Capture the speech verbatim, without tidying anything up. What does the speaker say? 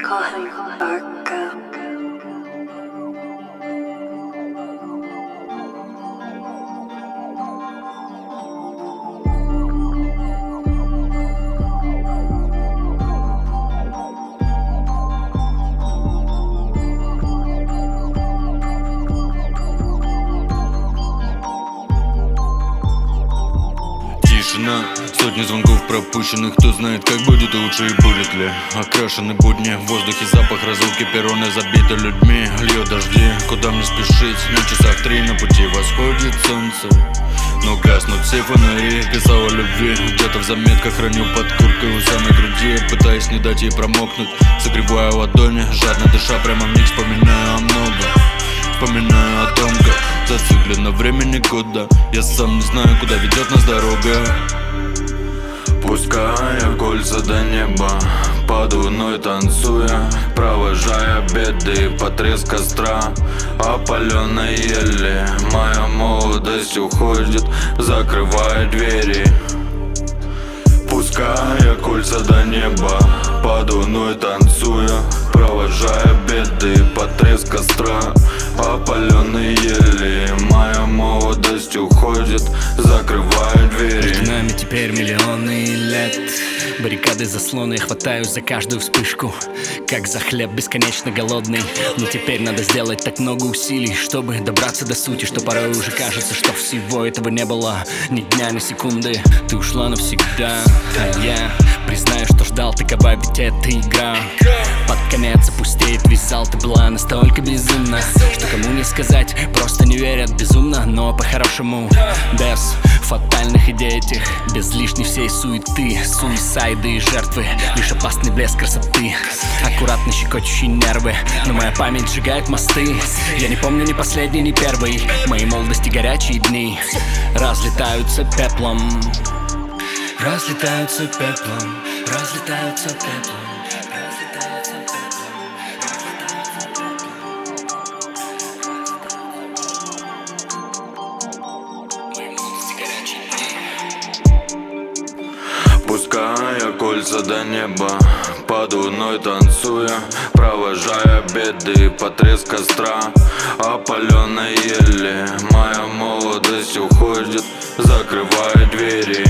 call him Barco. Тишина, сотни звонков пропущенных. Кто знает, как будет лучше и будет ли. Окрашены будни, в воздухе запах разлуки. Перроны забиты людьми, льет дожди. Куда мне спешить? На часах три, на пути восходит солнце. Но гаснут все фонари. Писал о любви, где-то в заметках храню под курткой у самой груди. Пытаясь не дать ей промокнуть, согреваю ладони, жадно дыша прямо в них. Вспоминаю о многом, вспоминаю о том, как зациклено время никуда. Я сам не знаю, куда ведет нас дорога. Пуская кольца до неба, под луной танцуя, провожая беды под треск костра. Опаленной ели моя молодость уходит, закрывая двери. Пуская кольца до неба, под луной танцуя, провожая беды под треск костра. Опаленные ели моя молодость уходит, закрывая двери. Между нами теперь миллионы лет. Баррикады, заслоны, я хватаюсь за каждую вспышку, как за хлеб бесконечно голодный. Мне теперь надо сделать так много усилий, чтобы добраться до сути, что порой уже кажется, что всего этого не было. Ни дня, ни секунды, ты ушла навсегда. А я признаю, что ждал, такова ведь эта игра. Под конец опустеет весь зал, ты была настолько безумна, что кому не сказать, просто не верят безумно. Но по-хорошему, без фатальных идей этих, без лишней всей суеты, суисайды и жертвы, лишь опасный блеск красоты, аккуратно щекочущие нервы. Но моя память сжигает мосты. Я не помню ни последний, ни первый. Моей молодости горячие дни разлетаются пеплом. Разлетаются пеплом, разлетаются пеплом. Пуская кольца до неба, под луной танцуя, провожая беды под треск костра. Опаленной ели моя молодость уходит, закрывая двери.